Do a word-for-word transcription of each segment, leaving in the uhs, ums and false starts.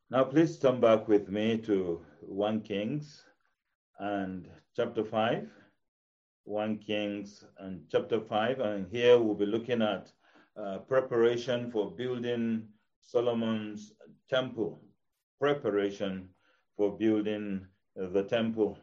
Now, please turn back with me to First Kings and chapter five. First Kings and chapter five. And here we'll be looking at uh, preparation for building Solomon's temple. Preparation for building the temple.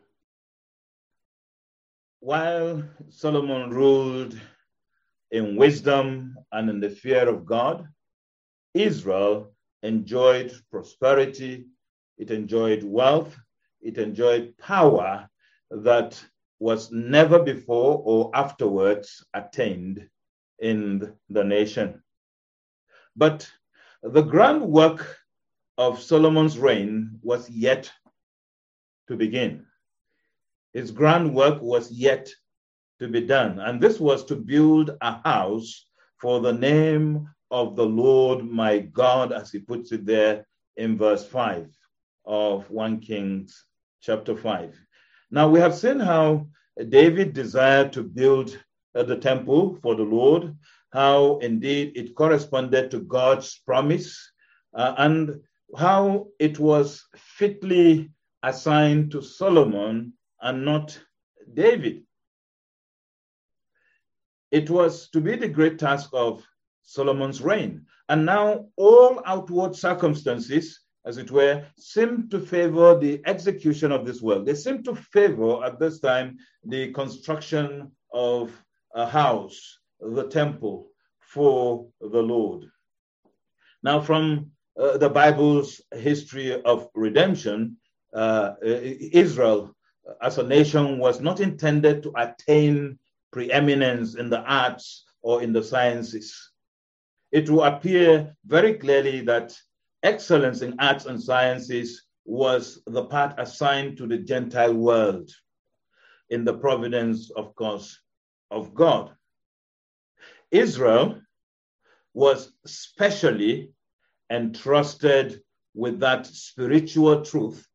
While Solomon ruled in wisdom and in the fear of God, Israel enjoyed prosperity, it enjoyed wealth, it enjoyed power that was never before or afterwards attained in the nation. But the groundwork of Solomon's reign was yet to begin. His groundwork was yet to be done, and this was to build a house for the name of the Lord my God, as he puts it there in verse five of First Kings chapter five. Now, we have seen how David desired to build the temple for the Lord, how indeed it corresponded to God's promise, uh, and how it was fitly assigned to Solomon and not David. It was to be the great task of Solomon's reign. And now all outward circumstances, as it were, seem to favor the execution of this work. They seem to favor at this time the construction of a house, the temple for the Lord. Now, from uh, the Bible's history of redemption, uh, Israel as a nation was not intended to attain preeminence in the arts or in the sciences. It will appear very clearly that excellence in arts and sciences was the part assigned to the Gentile world in the providence, of course, of God. Israel was specially entrusted with that spiritual truth,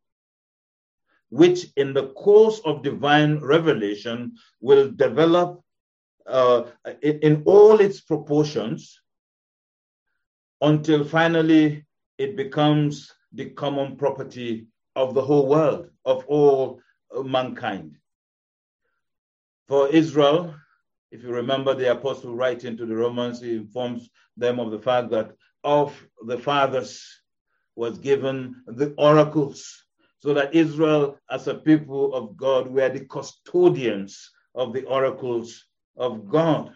which in the course of divine revelation will develop uh, in, in all its proportions until finally it becomes the common property of the whole world, of all mankind. For Israel, if you remember the apostle writing to the Romans, he informs them of the fact that of the fathers was given the oracles, so that Israel as a people of God were the custodians of the oracles of God.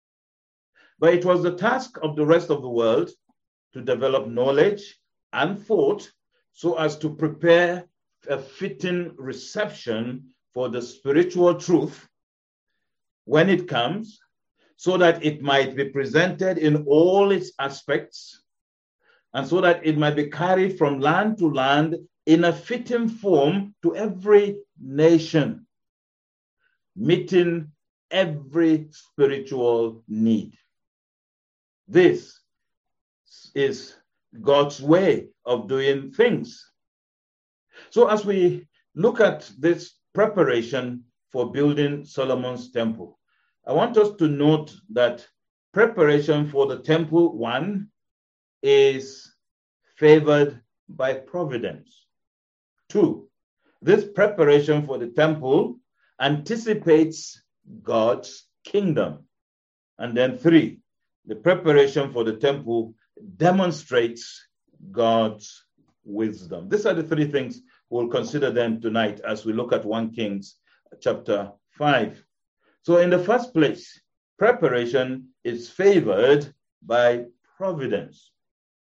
But it was the task of the rest of the world to develop knowledge and thought so as to prepare a fitting reception for the spiritual truth when it comes, so that it might be presented in all its aspects, and so that it might be carried from land to land in a fitting form to every nation, meeting every spiritual need. This is God's way of doing things. So as we look at this preparation for building Solomon's temple, I want us to note that preparation for the temple, one, is favored by providence. Two, this preparation for the temple anticipates God's kingdom. And then three, the preparation for the temple demonstrates God's wisdom. These are the three things. We'll consider them tonight as we look at First Kings chapter five. So in the first place, preparation is favored by providence.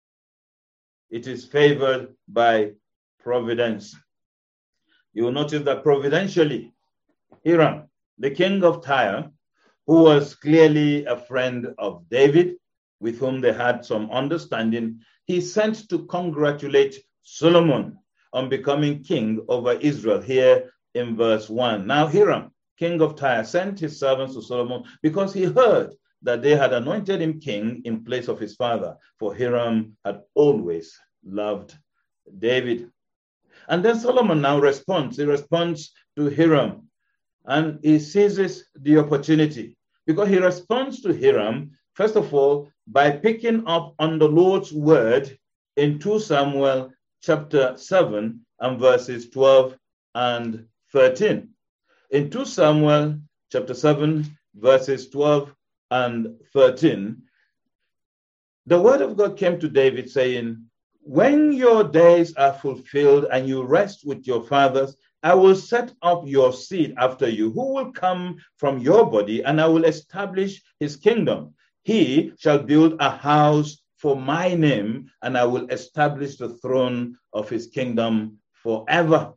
It is favored by providence. You will notice that providentially, Hiram, the king of Tyre, who was clearly a friend of David, with whom they had some understanding, he sent to congratulate Solomon on becoming king over Israel here in verse one. Now Hiram, king of Tyre, sent his servants to Solomon because he heard that they had anointed him king in place of his father, for Hiram had always loved David. And then Solomon now responds. He responds to Hiram, and he seizes the opportunity because he responds to Hiram, first of all, by picking up on the Lord's word in Second Samuel chapter seven and verses twelve and thirteen. In Second Samuel chapter seven, verses twelve and thirteen, the word of God came to David saying, when your days are fulfilled and you rest with your fathers, I will set up your seed after you, who will come from your body, and I will establish his kingdom. He shall build a house for my name, and I will establish the throne of his kingdom forever.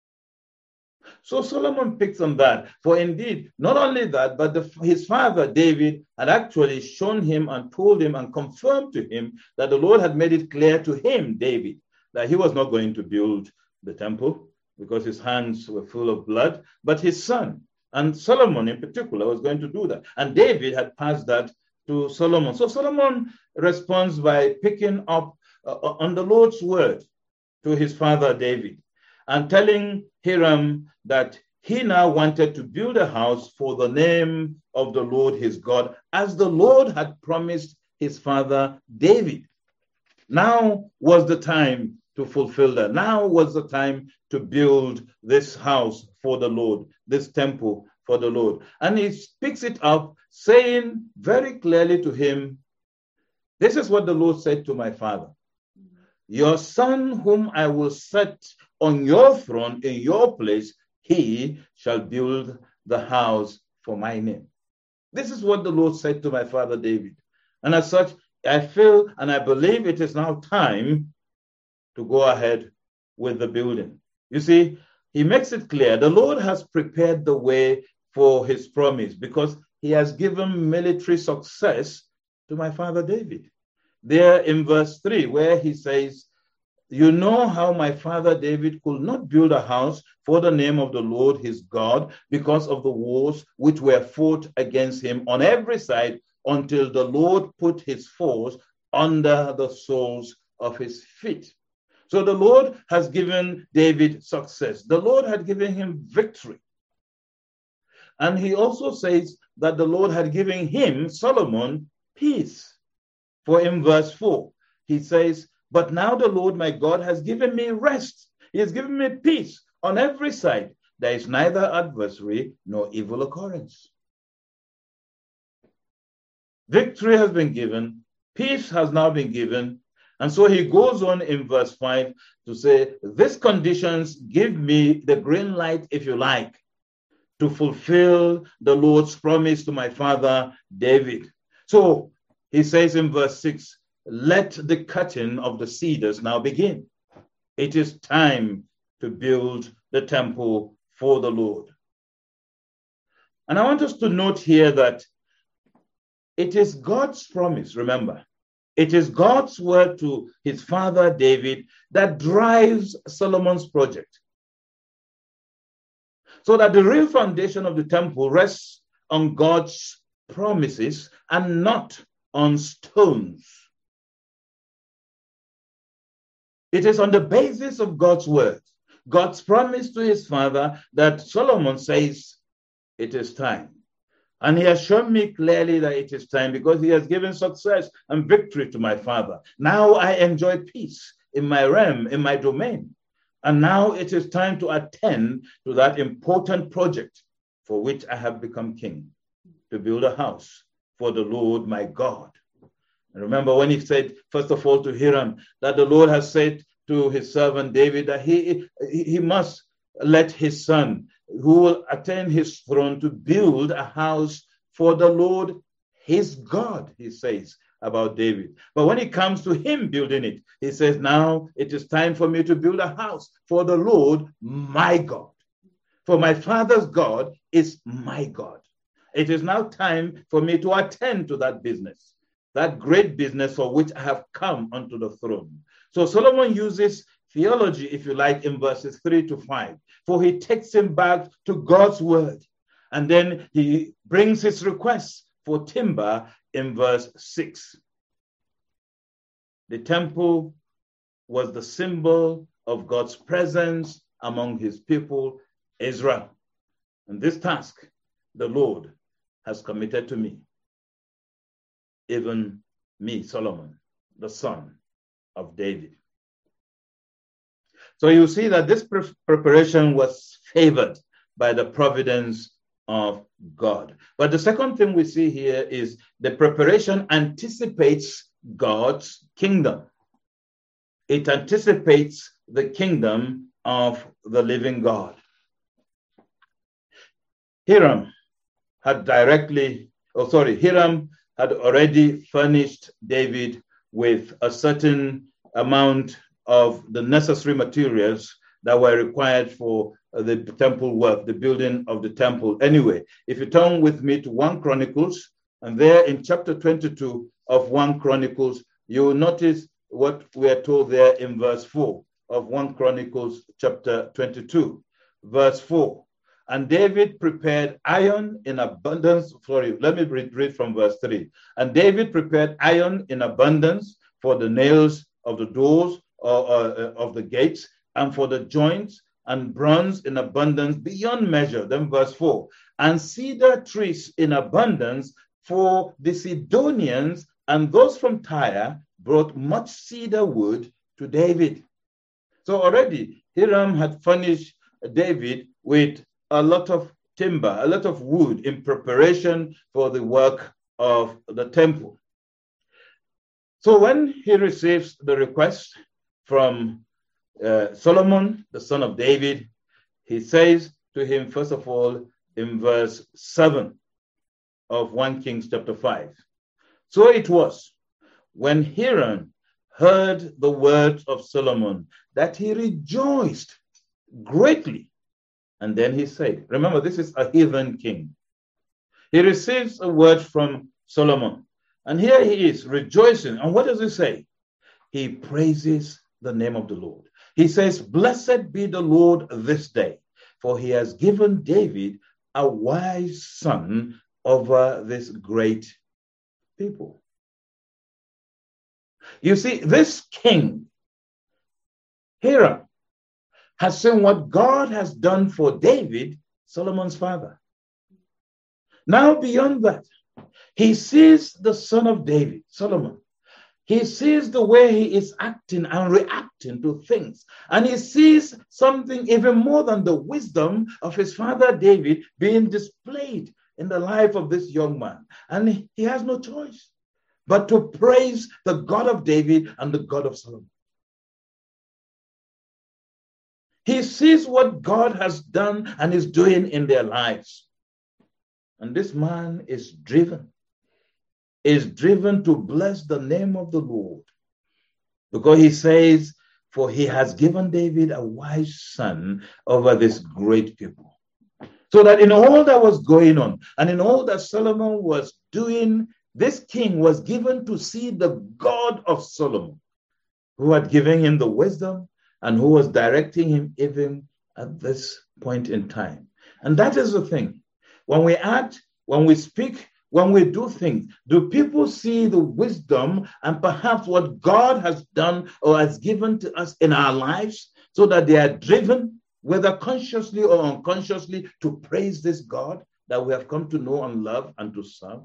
So Solomon picks on that. For indeed, not only that, but the, his father David had actually shown him and told him and confirmed to him that the Lord had made it clear to him, David, that he was not going to build the temple because his hands were full of blood, but his son, and Solomon in particular, was going to do that. And David had passed that to Solomon. So Solomon responds by picking up uh, on the Lord's word to his father David and telling Hiram that he now wanted to build a house for the name of the Lord his God, as the Lord had promised his father David. Now was the time to fulfill that. Now was the time to build this house for the Lord, this temple for the Lord. And he picks it up, saying very clearly to him, this is what the Lord said to my father. Your son whom I will set on your throne in your place, he shall build the house for my name. This is what the Lord said to my father David. And as such, I feel and I believe it is now time to go ahead with the building. You see, he makes it clear the Lord has prepared the way for his promise because he has given military success to my father David. There in verse three, where he says, you know how my father David could not build a house for the name of the Lord his God because of the wars which were fought against him on every side until the Lord put his foes under the soles of his feet. So the Lord has given David success. The Lord had given him victory. And he also says that the Lord had given him, Solomon, peace. For in verse four, he says, but now the Lord my God has given me rest. He has given me peace on every side. There is neither adversary nor evil occurrence. Victory has been given. Peace has now been given. And so he goes on in verse five to say, these conditions give me the green light, if you like, to fulfill the Lord's promise to my father David. So he says in verse six, let the cutting of the cedars now begin. It is time to build the temple for the Lord. And I want us to note here that it is God's promise, remember. It is God's word to his father David that drives Solomon's project. So that the real foundation of the temple rests on God's promises and not on stones. It is on the basis of God's word, God's promise to his father, that Solomon says, it is time. And he has shown me clearly that it is time because he has given success and victory to my father. Now I enjoy peace in my realm, in my domain. And now it is time to attend to that important project for which I have become king, to build a house for the Lord my God. And remember when he said, first of all, to Hiram, that the Lord has said to his servant David that he, he must let his son, who will attain his throne, to build a house for the Lord his God, he says about David. But when it comes to him building it, he says, now it is time for me to build a house for the Lord my God. For my father's God is my God. It is now time for me to attend to that business, that great business for which I have come unto the throne. So Solomon uses theology, if you like, in verses three to five, for he takes him back to God's word. And then he brings his request for timber in verse six. The temple was the symbol of God's presence among his people, Israel. And this task, the Lord has committed to me, even me, Solomon, the son of David. So you see that this pre- preparation was favored by the providence of God. But the second thing we see here is the preparation anticipates God's kingdom. It anticipates the kingdom of the living God. Hiram had directly, oh sorry, Hiram had already furnished David with a certain amount of the necessary materials that were required for the temple work, the building of the temple. Anyway, if you turn with me to First Chronicles, and there in chapter twenty-two of First Chronicles, you will notice what we are told there in verse four of First Chronicles chapter twenty-two, verse four. And David prepared iron in abundance. Sorry, let me read, read from verse three. And David prepared iron in abundance for the nails of the doors uh, uh, of the gates, and for the joints, and bronze in abundance beyond measure. Then verse four, and cedar trees in abundance, for the Sidonians and those from Tyre brought much cedar wood to David. So already Hiram had furnished David with a lot of timber, a lot of wood in preparation for the work of the temple. So when he receives the request from uh, Solomon, the son of David, he says to him, first of all, in verse seven of First Kings chapter five, so it was when Hiram heard the words of Solomon that he rejoiced greatly. And then he said, remember, this is a heathen king. He receives a word from Solomon. And here he is rejoicing. And what does he say? He praises the name of the Lord. He says, blessed be the Lord this day, for he has given David a wise son over this great people. You see, this king, Hiram, has seen what God has done for David, Solomon's father. Now, beyond that, he sees the son of David, Solomon. He sees the way he is acting and reacting to things. And he sees something even more than the wisdom of his father David being displayed in the life of this young man. And he has no choice but to praise the God of David and the God of Solomon. He sees what God has done and is doing in their lives. And this man is driven, is driven to bless the name of the Lord. Because he says, for he has given David a wise son over this great people. So that in all that was going on and in all that Solomon was doing, this king was given to see the God of Solomon, who had given him the wisdom and who was directing him even at this point in time. And that is the thing. When we act, when we speak, when we do things, do people see the wisdom and perhaps what God has done or has given to us in our lives so that they are driven, whether consciously or unconsciously, to praise this God that we have come to know and love and to serve?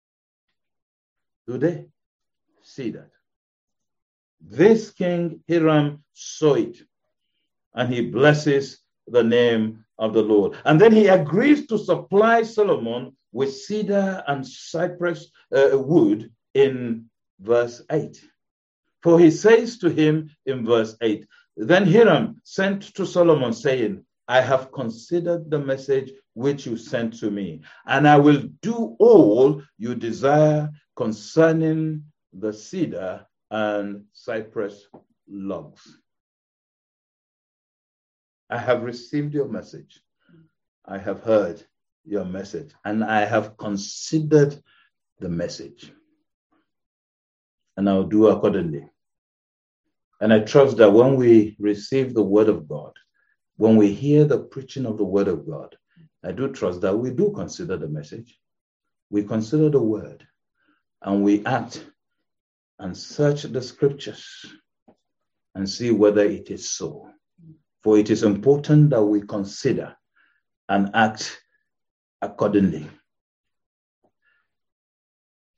Do they see that? This king Hiram saw it, and he blesses the name of the Lord. And then he agrees to supply Solomon with cedar and cypress uh, wood in verse eight. For he says to him in verse eight, then Hiram sent to Solomon, saying, I have considered the message which you sent to me, and I will do all you desire concerning the cedar and cypress logs. I have received your message. I have heard your message, and I have considered the message. And I'll do accordingly. And I trust that when we receive the word of God, when we hear the preaching of the word of God, I do trust that we do consider the message. We consider the word, and we act and search the scriptures and see whether it is so. For it is important that we consider and act accordingly.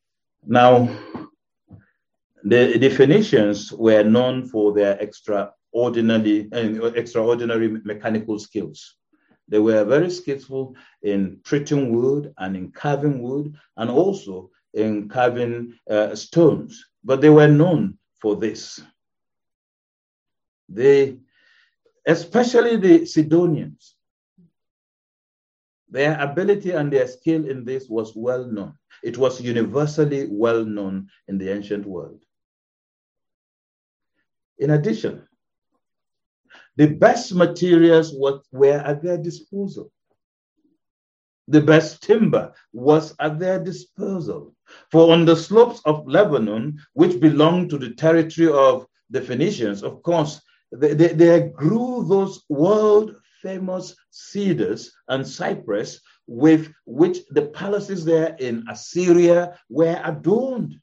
Now, the, the Phoenicians were known for their extraordinary ordinary and extraordinary mechanical skills. They were very skillful in treating wood and in carving wood and also in carving uh, stones, but they were known for this. They, especially the Sidonians, their ability and their skill in this was well known. It was universally well known in the ancient world. In addition, the best materials were at their disposal. The best timber was at their disposal. For on the slopes of Lebanon, which belonged to the territory of the Phoenicians, of course, they, they grew those world-famous cedars and cypress with which the palaces there in Assyria were adorned.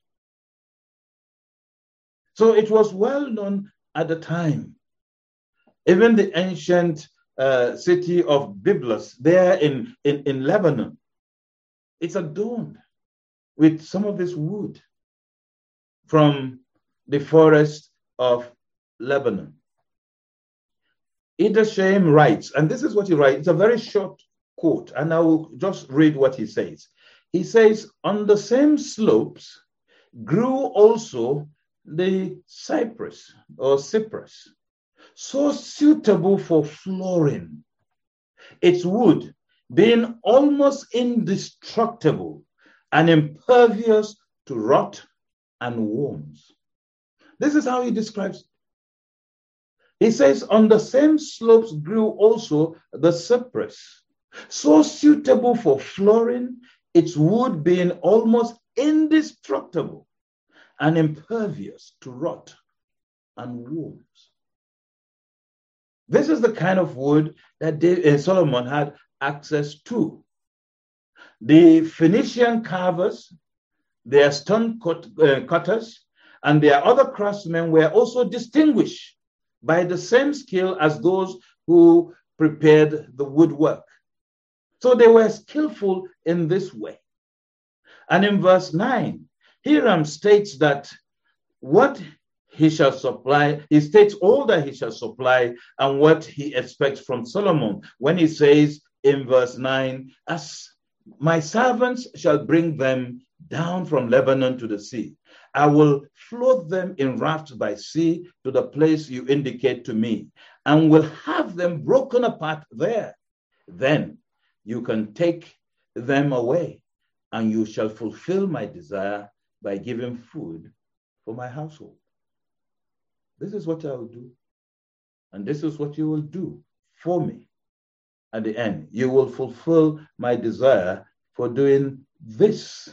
So it was well known at the time. Even the ancient uh, city of Byblos there in, in, in Lebanon, it's adorned with some of this wood from the forest of Lebanon. Edersheim writes, and this is what he writes, it's a very short quote, and I will just read what he says. He says, on the same slopes grew also the cypress or cypress, so suitable for flooring, its wood being almost indestructible and impervious to rot and worms. This is how he describes it. He says, on the same slopes grew also the cypress, so suitable for flooring, its wood being almost indestructible and impervious to rot and worms. This is the kind of wood that David, uh, Solomon had access to. The Phoenician carvers, their stone cut, uh, cutters, and their other craftsmen were also distinguished by the same skill as those who prepared the woodwork. So they were skillful in this way. And in verse nine, Hiram states that what he shall supply, he states all that he shall supply and what he expects from Solomon when he says in verse nine, as my servants shall bring them down from Lebanon to the sea, I will float them in rafts by sea to the place you indicate to me, and will have them broken apart there. Then you can take them away, and you shall fulfill my desire by giving food for my household. This is what I will do, and this is what you will do for me. At the end, you will fulfill my desire for doing this.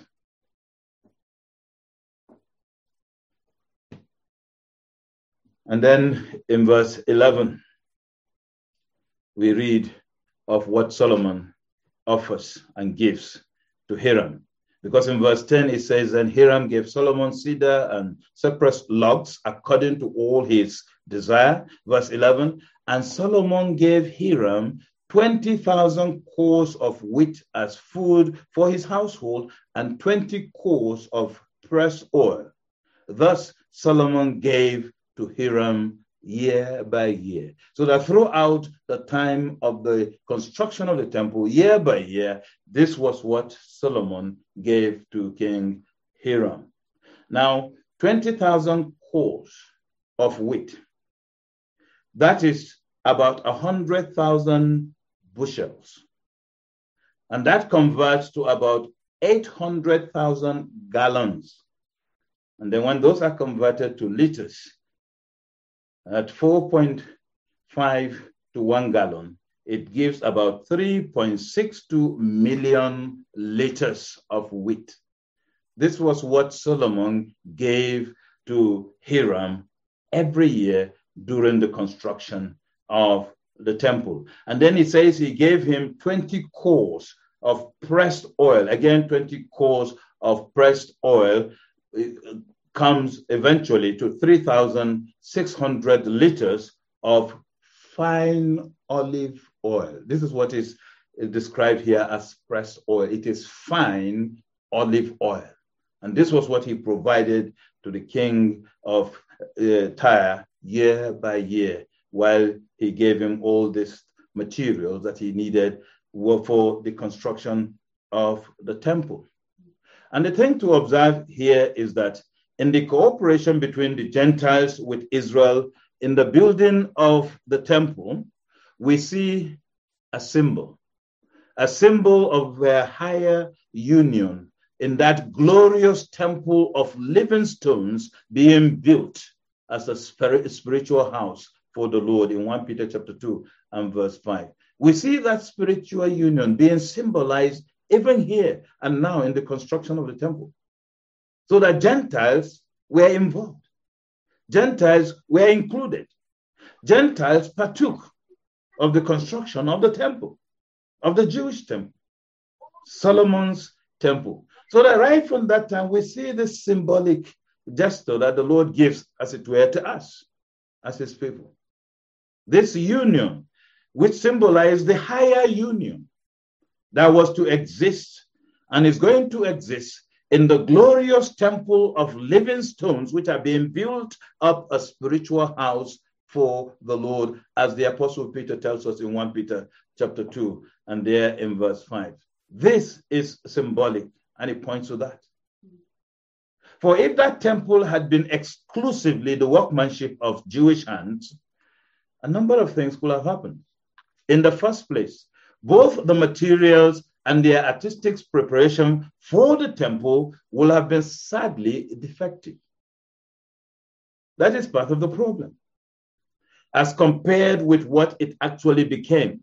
And then in verse eleven, we read of what Solomon offers and gives to Hiram. Because in verse ten, it says, and Hiram gave Solomon cedar and cypress logs according to all his desire. Verse eleven, and Solomon gave Hiram twenty thousand cores of wheat as food for his household and twenty cores of pressed oil. Thus Solomon gave to Hiram year by year. So that throughout the time of the construction of the temple, year by year, this was what Solomon gave to King Hiram. Now, twenty thousand cores of wheat, that is about one hundred thousand bushels. And that converts to about eight hundred thousand gallons. And then when those are converted to liters, at four point five to one gallon, it gives about three point six two million liters of wheat. This was what Solomon gave to Hiram every year during the construction of the temple. And then it says he gave him twenty cores of pressed oil. Again, twenty cores of pressed oil comes eventually to three thousand six hundred liters of fine olive oil. This is what is described here as pressed oil. It is fine olive oil. And this was what he provided to the king of uh, Tyre year by year. while he gave him all these materials that he needed for the construction of the temple. And the thing to observe here is that in the cooperation between the Gentiles with Israel in the building of the temple, we see a symbol, a symbol of their higher union in that glorious temple of living stones being built as a spiritual house for the Lord in First Peter chapter two and verse five. We see that spiritual union being symbolized even here and now in the construction of the temple. So that Gentiles were involved. Gentiles were included. Gentiles partook of the construction of the temple, of the Jewish temple, Solomon's temple. So that right from that time, we see this symbolic gesture that the Lord gives, as it were, to us, as his people. This union, which symbolized the higher union that was to exist and is going to exist in the glorious temple of living stones, which are being built up a spiritual house for the Lord, as the Apostle Peter tells us in First Peter chapter two, and there in verse five. This is symbolic, and it points to that. For if that temple had been exclusively the workmanship of Jewish hands, a number of things could have happened. In the first place, both the materials and their artistic preparation for the temple will have been sadly defective. That is part of the problem, as compared with what it actually became.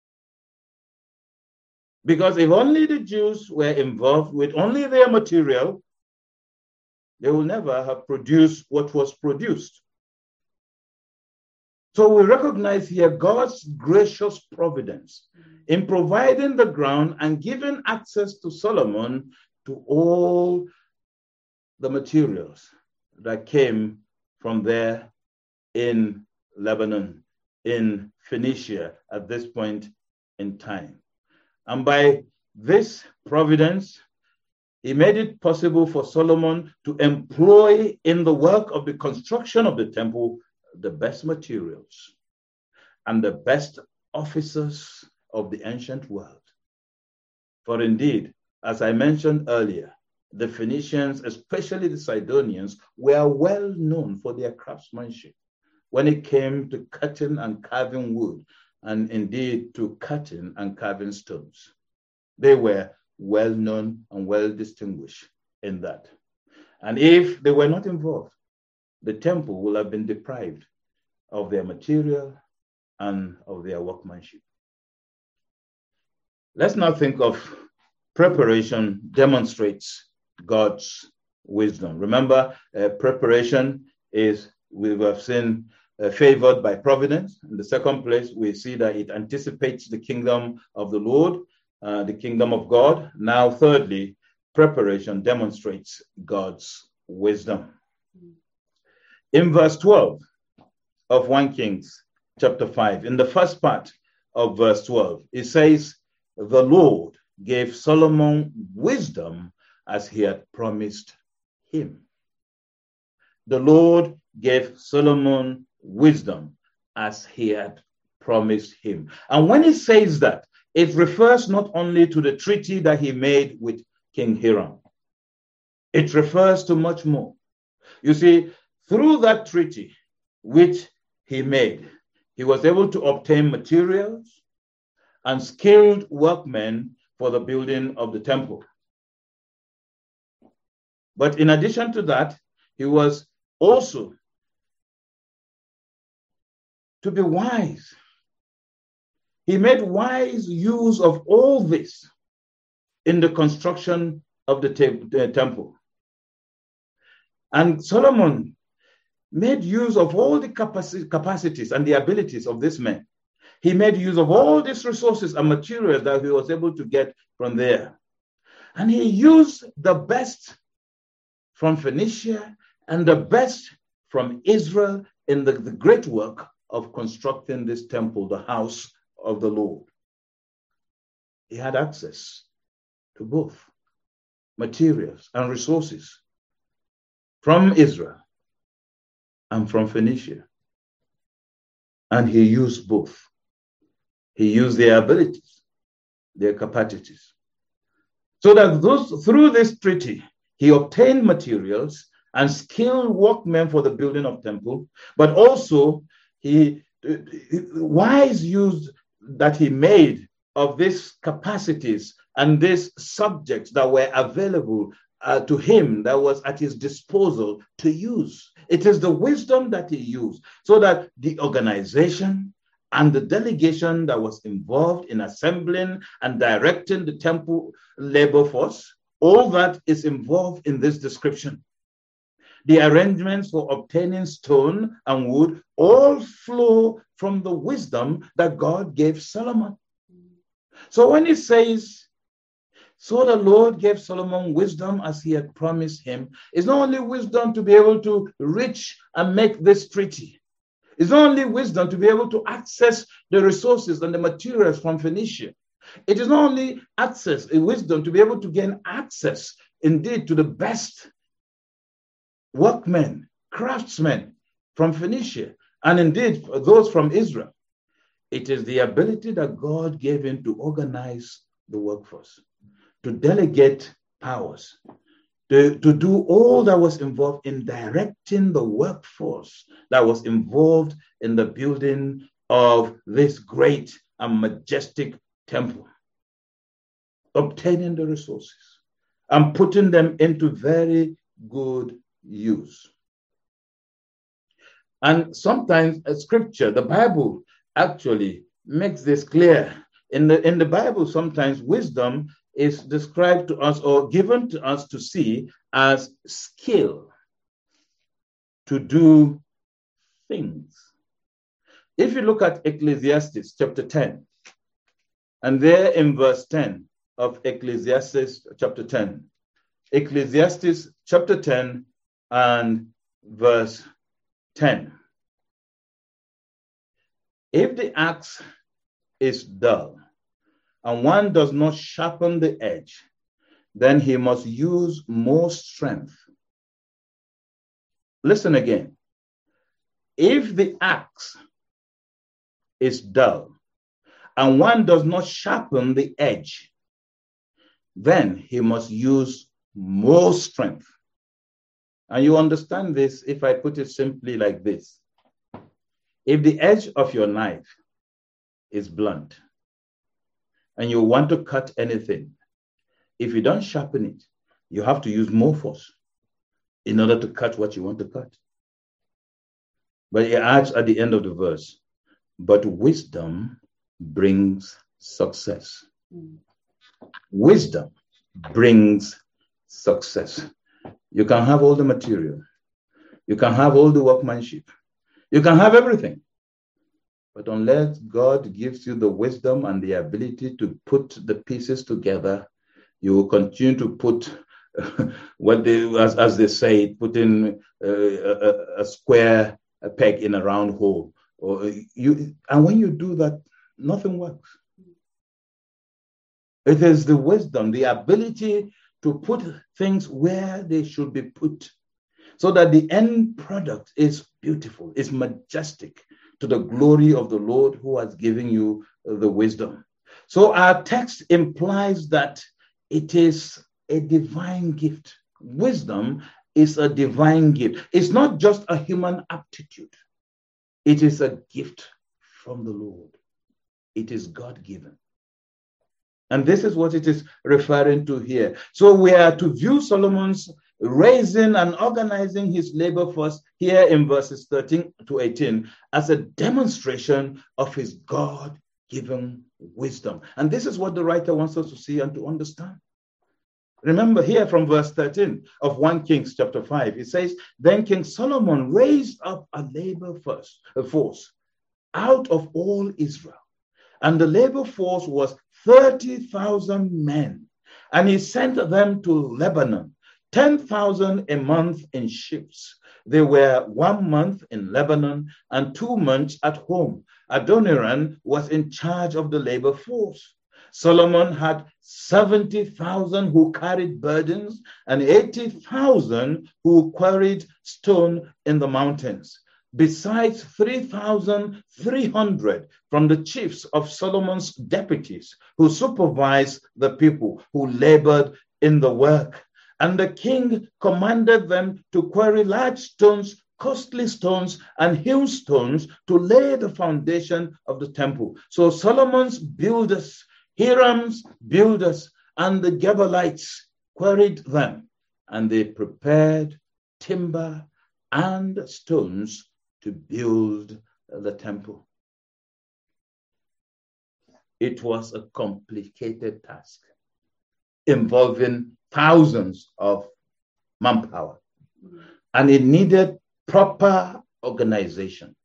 Because if only the Jews were involved with only their material, they will never have produced what was produced. So we recognize here God's gracious providence in providing the ground and giving access to Solomon to all the materials that came from there in Lebanon, in Phoenicia at this point in time. And by this providence, he made it possible for Solomon to employ in the work of the construction of the temple the best materials and the best officers of the ancient world. For indeed, as I mentioned earlier, the Phoenicians, especially the Sidonians, were well known for their craftsmanship when it came to cutting and carving wood, and indeed to cutting and carving stones. They were well known and well distinguished in that. And if they were not involved, the temple will have been deprived of their material and of their workmanship. Let's now think of preparation demonstrates God's wisdom. Remember, uh, preparation is, we have seen, uh, favored by providence. In the second place, we see that it anticipates the kingdom of the Lord, uh, the kingdom of God. Now, thirdly, preparation demonstrates God's wisdom. In verse twelve of First Kings chapter five, in the first part of verse twelve, it says, the Lord gave Solomon wisdom as he had promised him. The Lord gave Solomon wisdom as he had promised him. And when it says that, it refers not only to the treaty that he made with King Hiram. It refers to much more. You see, through that treaty which he made, he was able to obtain materials and skilled workmen for the building of the temple. But in addition to that, he was also to be wise. He made wise use of all this in the construction of the, te- the temple. And Solomon made use of all the capaci- capacities and the abilities of this man. He made use of all these resources and materials that he was able to get from there. And he used the best from Phoenicia and the best from Israel in the, the great work of constructing this temple, the house of the Lord. He had access to both materials and resources from Israel and from Phoenicia. And he used both. He used their abilities, their capacities. So that those, through this treaty, he obtained materials and skilled workmen for the building of temple, but also he wise use that he made of these capacities and these subjects that were available uh, to him, that was at his disposal to use. It is the wisdom that he used, so that the organization and the delegation that was involved in assembling and directing the temple labor force, all that is involved in this description. The arrangements for obtaining stone and wood all flow from the wisdom that God gave Solomon. So when he says, so the Lord gave Solomon wisdom as he had promised him, it's not only wisdom to be able to reach and make this treaty. It's not only wisdom to be able to access the resources and the materials from Phoenicia. It is not only access, a wisdom to be able to gain access, indeed, to the best workmen, craftsmen from Phoenicia, and indeed those from Israel. It is the ability that God gave him to organize the workforce, to delegate powers, to, to do all that was involved in directing the workforce that was involved in the building of this great and majestic temple, obtaining the resources and putting them into very good use. And sometimes a scripture, the Bible actually makes this clear. In the, in the Bible, sometimes wisdom is described to us or given to us to see as skill to do things. If you look at Ecclesiastes chapter ten, and there in verse ten of Ecclesiastes chapter ten, Ecclesiastes chapter ten and verse ten. If the axe is dull, and one does not sharpen the edge, then he must use more strength. Listen again. If the axe is dull, and one does not sharpen the edge, then he must use more strength. And you understand this if I put it simply like this. If the edge of your knife is blunt, and you want to cut anything, if you don't sharpen it, you have to use more force in order to cut what you want to cut. But he adds at the end of the verse, but wisdom brings success. Mm. Wisdom brings success. You can have all the material. You can have all the workmanship. You can have everything. But unless God gives you the wisdom and the ability to put the pieces together, you will continue to put uh, what they, as, as they say, put in uh, a, a square a peg in a round hole. Or you, and when you do that, nothing works. It is the wisdom, the ability to put things where they should be put, so that the end product is beautiful, is majestic, to the glory of the Lord who has given you the wisdom. So our text implies that it is a divine gift. Wisdom is a divine gift. It's not just a human aptitude. It is a gift from the Lord. It is God-given. And this is what it is referring to here. So we are to view Solomon's raising and organizing his labor force here in verses thirteen to eighteen as a demonstration of his God-given wisdom. And this is what the writer wants us to see and to understand. Remember here from verse thirteen of First Kings chapter five, it says, then King Solomon raised up a labor force, a force out of all Israel. And the labor force was thirty thousand men. And he sent them to Lebanon, ten thousand a month in ships. They were one month in Lebanon and two months at home. Adoniram was in charge of the labor force. Solomon had seventy thousand who carried burdens and eighty thousand who quarried stone in the mountains. besides three thousand three hundred from the chiefs of Solomon's deputies who supervised the people who labored in the work. And the king commanded them to quarry large stones, costly stones, and hewn stones to lay the foundation of the temple. So Solomon's builders, Hiram's builders, and the Gebalites quarried them, and they prepared timber and stones to build the temple. It was a complicated task involving thousands of manpower, and it needed proper organization.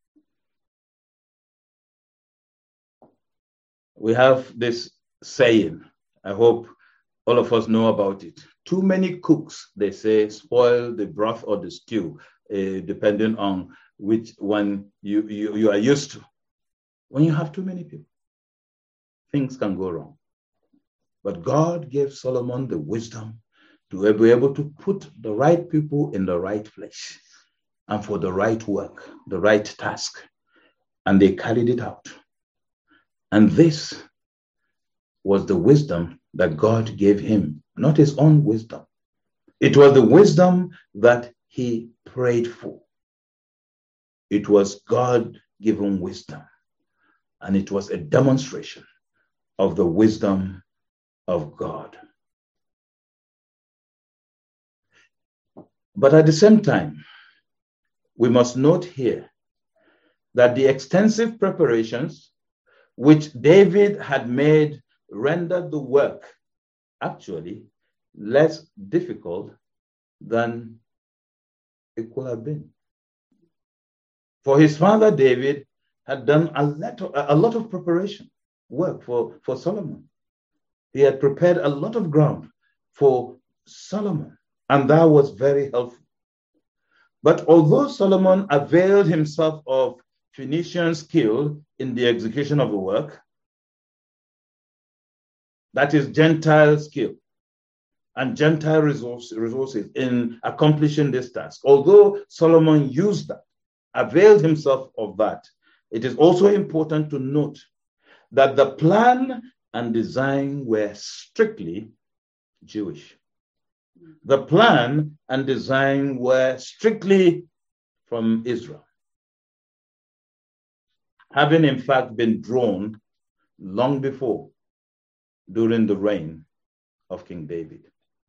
We have this saying, I hope all of us know about it. Too many cooks, they say, spoil the broth or the stew, uh, depending on which one you, you, you are used to. When you have too many people, things can go wrong. But God gave Solomon the wisdom to be able to put the right people in the right place and for the right work, the right task. And they carried it out. And this was the wisdom that God gave him, not his own wisdom. It was the wisdom that he prayed for. It was God-given wisdom. And it was a demonstration of the wisdom of God. But at the same time, we must note here that the extensive preparations which David had made rendered the work actually less difficult than it could have been. For his father David had done a lot of, a lot of preparation work for, for Solomon. He had prepared a lot of ground for Solomon, and that was very helpful. But although Solomon availed himself of Phoenician skill in the execution of the work, that is Gentile skill and Gentile resource, resources in accomplishing this task, although Solomon used that, availed himself of that, it is also important to note that the plan and design were strictly Jewish. The plan and design were strictly from Israel, having in fact been drawn long before, during the reign of King David.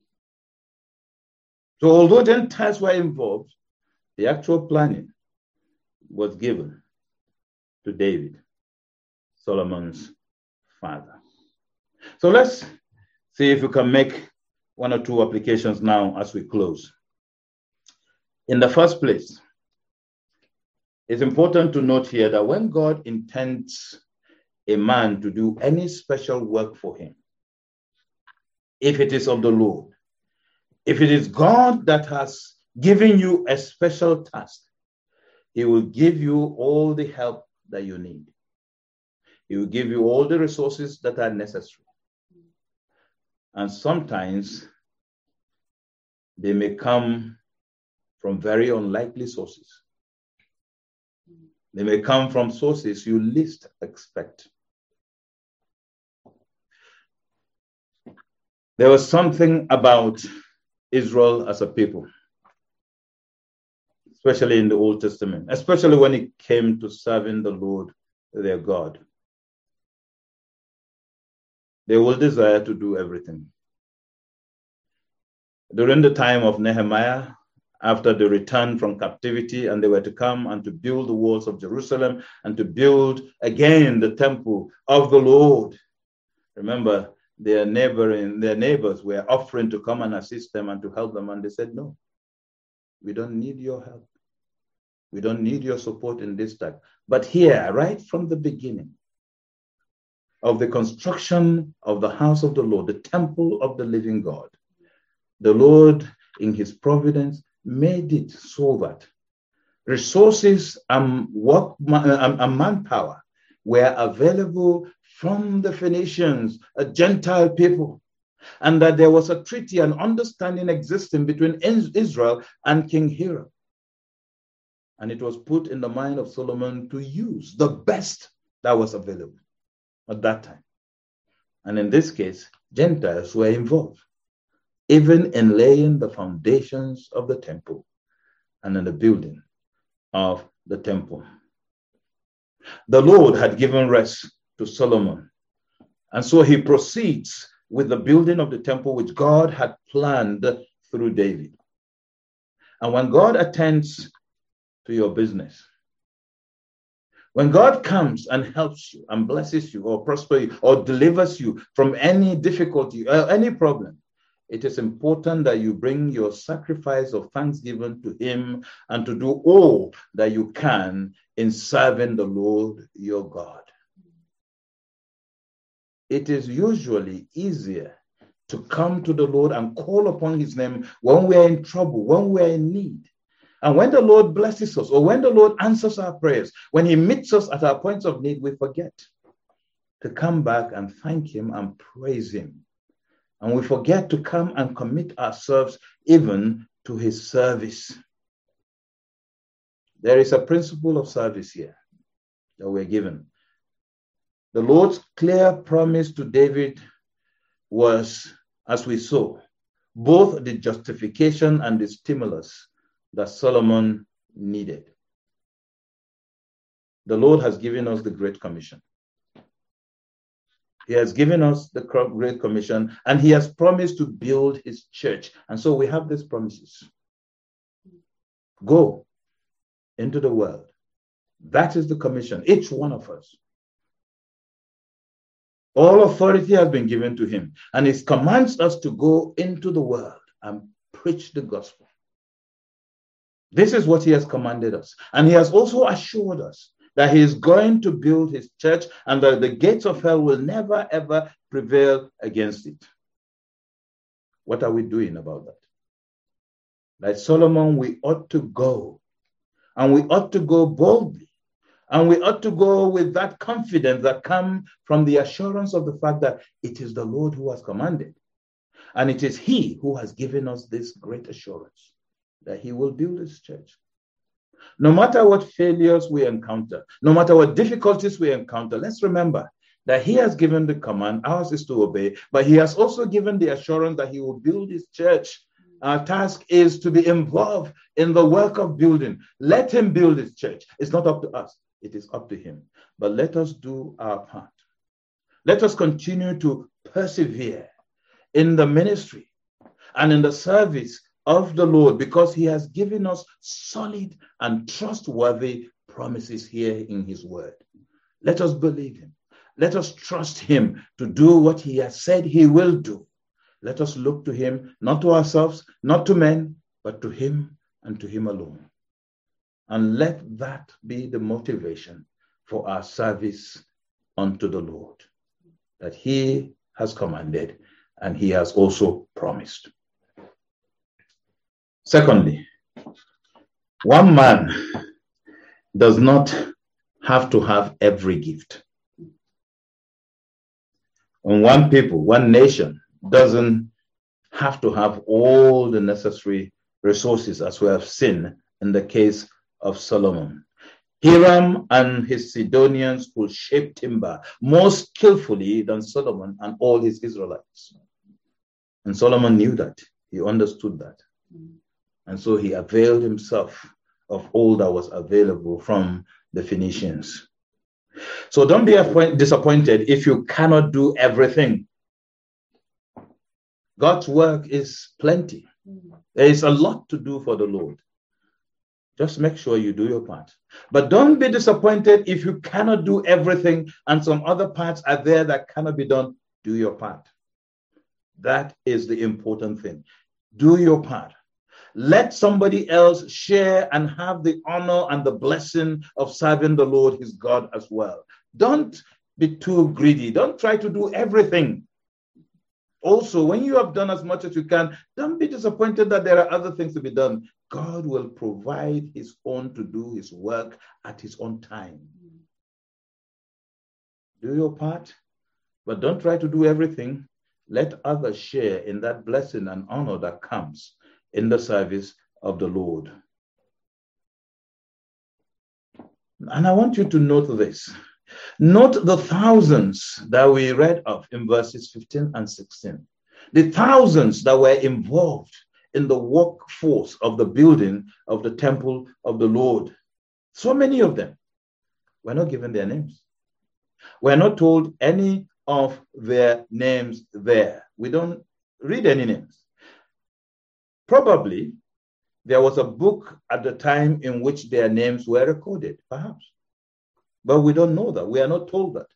So although Gentiles were involved, the actual planning was given to David, Solomon's father. So let's see if we can make one or two applications now as we close. In the first place, it's important to note here that when God intends a man to do any special work for him, if it is of the Lord, if it is God that has given you a special task, he will give you all the help that you need. He will give you all the resources that are necessary. And sometimes they may come from very unlikely sources. They may come from sources you least expect. There was something about Israel as a people, especially in the Old Testament, especially when it came to serving the Lord, their God. They will desire to do everything. During the time of Nehemiah, after the return from captivity, and they were to come and to build the walls of Jerusalem and to build again the temple of the Lord. Remember, their neighboring, their neighbors were offering to come and assist them and to help them, and they said, no, we don't need your help. We don't need your support in this time. But here, right from the beginning of the construction of the house of the Lord, the temple of the living God, the Lord, in his providence, made it so that resources and work and manpower were available from the Phoenicians, a Gentile people, and that there was a treaty and understanding existing between Israel and King Hiram. And it was put in the mind of Solomon to use the best that was available at that time. And in this case, Gentiles were involved, even in laying the foundations of the temple and in the building of the temple. The Lord had given rest to Solomon, and so he proceeds with the building of the temple which God had planned through David. And when God attends to your business, when God comes and helps you and blesses you or prospers you or delivers you from any difficulty or any problem, it is important that you bring your sacrifice of thanksgiving to him and to do all that you can in serving the Lord your God. It is usually easier to come to the Lord and call upon his name when we are in trouble, when we are in need. And when the Lord blesses us, or when the Lord answers our prayers, when he meets us at our points of need, we forget to come back and thank him and praise him. And we forget to come and commit ourselves even to his service. There is a principle of service here that we're given. The Lord's clear promise to David was, as we saw, both the justification and the stimulus that Solomon needed. The Lord has given us the Great Commission. He has given us the Great Commission, and he has promised to build his church. And so we have these promises. Go into the world. That is the commission, each one of us. All authority has been given to him, and he commands us to go into the world and preach the gospel. This is what he has commanded us. And he has also assured us that he is going to build his church and that the gates of hell will never, ever prevail against it. What are we doing about that? Like Solomon, we ought to go. And we ought to go boldly. And we ought to go with that confidence that comes from the assurance of the fact that it is the Lord who has commanded. And it is he who has given us this great assurance that he will build his church. No matter what failures we encounter, no matter what difficulties we encounter, let's remember that he has given the command, ours is to obey, but he has also given the assurance that he will build his church. Our task is to be involved in the work of building. Let him build his church. It's not up to us. It is up to him. But let us do our part. Let us continue to persevere in the ministry and in the service of the Lord, because he has given us solid and trustworthy promises here in his word. Let us believe him. Let us trust him to do what he has said he will do. Let us look to him, not to ourselves, not to men, but to him and to him alone. And let that be the motivation for our service unto the Lord, that he has commanded and he has also promised. Secondly, one man does not have to have every gift. And one people, one nation doesn't have to have all the necessary resources, as we have seen in the case of Solomon. Hiram and his Sidonians could shape timber more skillfully than Solomon and all his Israelites. And Solomon knew that. He understood that. And so he availed himself of all that was available from the Phoenicians. So don't be disappointed if you cannot do everything. God's work is plenty. There is a lot to do for the Lord. Just make sure you do your part. But don't be disappointed if you cannot do everything and some other parts are there that cannot be done. Do your part. That is the important thing. Do your part. Let somebody else share and have the honor and the blessing of serving the Lord his God as well. Don't be too greedy. Don't try to do everything. Also, when you have done as much as you can, don't be disappointed that there are other things to be done. God will provide his own to do his work at his own time. Do your part, but don't try to do everything. Let others share in that blessing and honor that comes in the service of the Lord. And I want you to note this. Note the thousands that we read of in verses fifteen and sixteen. The thousands that were involved in the workforce of the building of the temple of the Lord. So many of them were not given their names. We're not told any of their names there. We don't read any names. Probably there was a book at the time in which their names were recorded, perhaps. But we don't know that. We are not told that.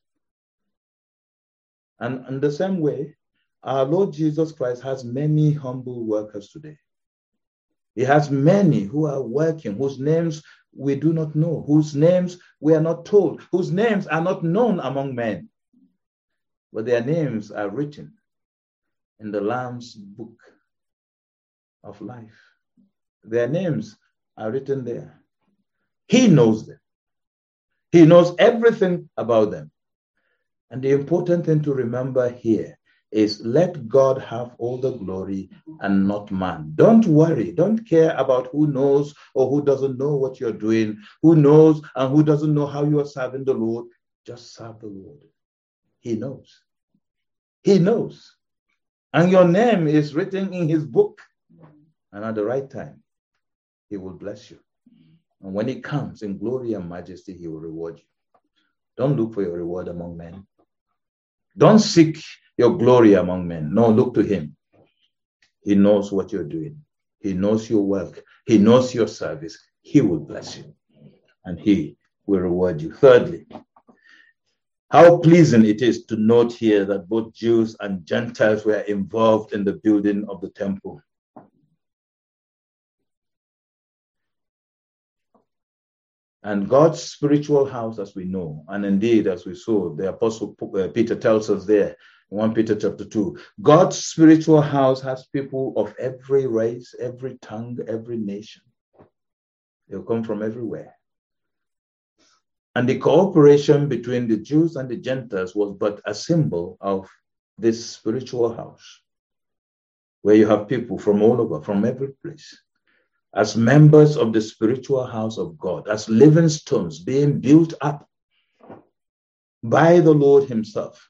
And in the same way, our Lord Jesus Christ has many humble workers today. He has many who are working, whose names we do not know, whose names we are not told, whose names are not known among men. But their names are written in the Lamb's book of life. Their names are written there. He knows them. He knows everything about them. And the important thing to remember here is let God have all the glory and not man. Don't worry. Don't care about who knows or who doesn't know what you're doing, who knows and who doesn't know how you are serving the Lord. Just serve the Lord. He knows. He knows. And your name is written in his book. And at the right time, he will bless you. And when he comes in glory and majesty, he will reward you. Don't look for your reward among men. Don't seek your glory among men. No, look to him. He knows what you're doing. He knows your work. He knows your service. He will bless you. And he will reward you. Thirdly, how pleasing it is to note here that both Jews and Gentiles were involved in the building of the temple. And God's spiritual house, as we know, and indeed, as we saw, the Apostle Peter tells us there, in First Peter chapter two, God's spiritual house has people of every race, every tongue, every nation. They'll come from everywhere. And the cooperation between the Jews and the Gentiles was but a symbol of this spiritual house, where you have people from all over, from every place, as members of the spiritual house of God, as living stones being built up by the Lord himself.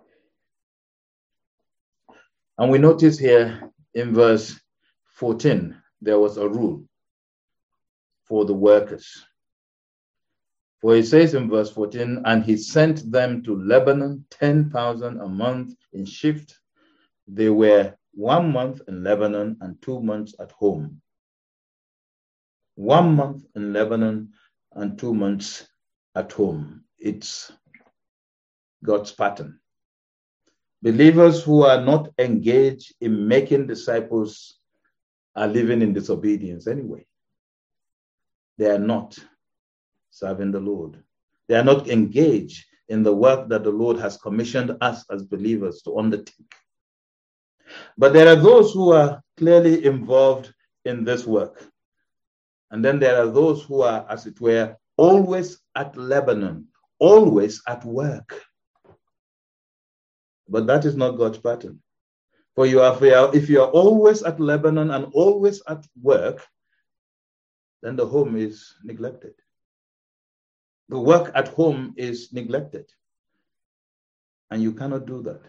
And we notice here in verse fourteen, there was a rule for the workers. For it says in verse fourteen, and he sent them to Lebanon, ten thousand a month in shift. They were one month in Lebanon and two months at home. One month in Lebanon and two months at home. It's God's pattern. Believers who are not engaged in making disciples are living in disobedience anyway. They are not serving the Lord. They are not engaged in the work that the Lord has commissioned us as believers to undertake. But there are those who are clearly involved in this work. And then there are those who are, as it were, always at Lebanon, always at work. But that is not God's pattern. For you are, if you are always at Lebanon and always at work, then the home is neglected. The work at home is neglected. And you cannot do that.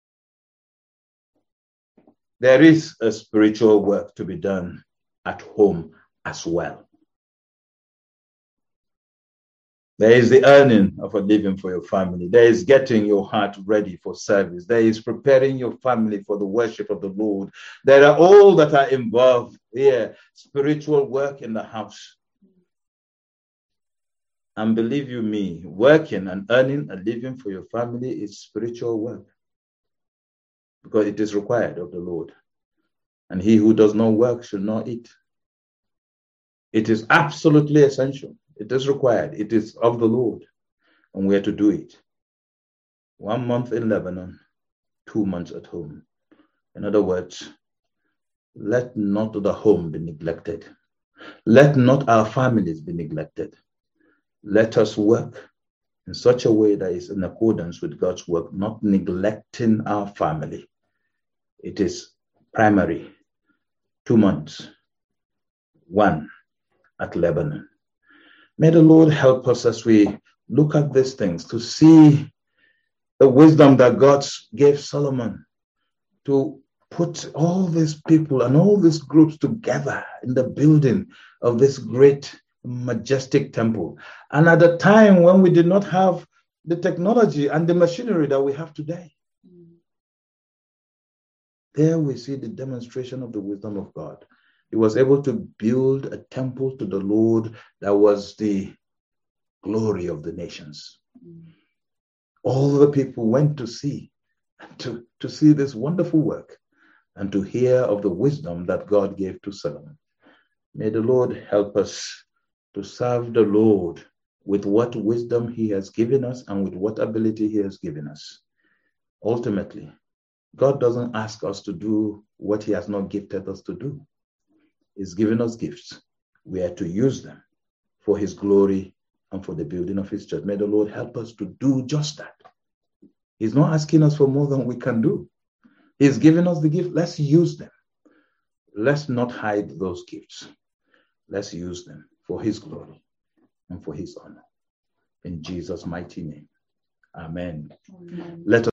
There is a spiritual work to be done at home as well. There is the earning of a living for your family. There is getting your heart ready for service. There is preparing your family for the worship of the Lord. There are all that are involved here. Spiritual work in the house. And believe you me, working and earning a living for your family is spiritual work. Because it is required of the Lord. And he who does not work should not eat. It is absolutely essential. It is required. It is of the Lord. And we are to do it. One month in Lebanon, two months at home. In other words, let not the home be neglected. Let not our families be neglected. Let us work in such a way that is in accordance with God's work, not neglecting our family. It is primary. Two months. One at Lebanon. May the Lord help us as we look at these things to see the wisdom that God gave Solomon to put all these people and all these groups together in the building of this great, majestic temple. And at a time when we did not have the technology and the machinery that we have today. There we see the demonstration of the wisdom of God. He was able to build a temple to the Lord that was the glory of the nations. All the people went to see, to, to see this wonderful work and to hear of the wisdom that God gave to Solomon. May the Lord help us to serve the Lord with what wisdom he has given us and with what ability he has given us. Ultimately, God doesn't ask us to do what he has not gifted us to do. He's given us gifts. We are to use them for his glory and for the building of his church. May the Lord help us to do just that. He's not asking us for more than we can do. He's given us the gift. Let's use them. Let's not hide those gifts. Let's use them for his glory and for his honor. In Jesus' mighty name. Amen. Amen. Let us